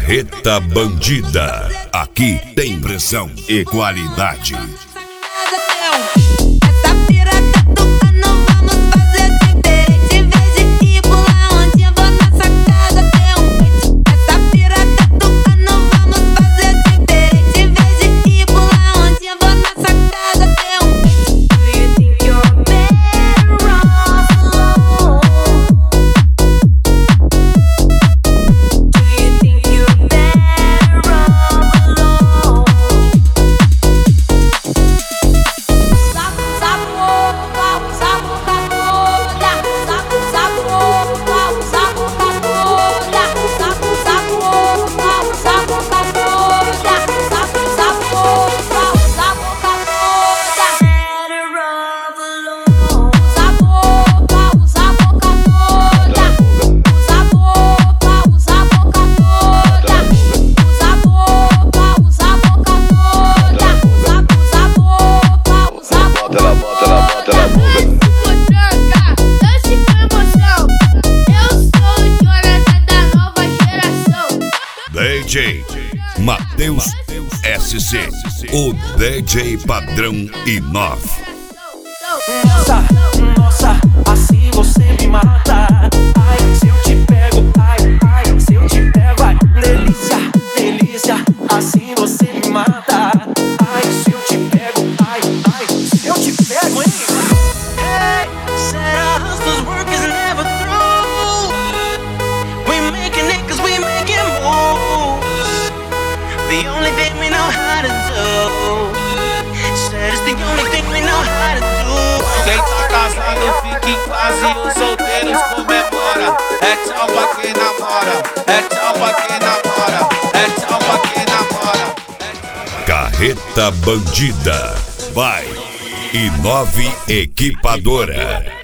Carreta Bandida. Aqui tem pressão e qualidade. DJ Matheus SC, o DJ padrão I9. Nossa, nossa, assim você me mata. Ai, se eu te pego, ai, ai, se eu te pego, ai, delícia, delícia, assim você me mata. Ai, se eu te pego, ai, ai, se eu te pego, hein? Hey, said our hustle's work is never through. We making it 'cause we making moves. The only thing we know how to do. Said it's the only thing we know how to do. Quem tá casado fica em casa e os solteiros comemora. É tchau pra quem namora, é tchau pra quem namora, é tchau pra quem namora. Carreta Bandida. Vai I9 Equipadora.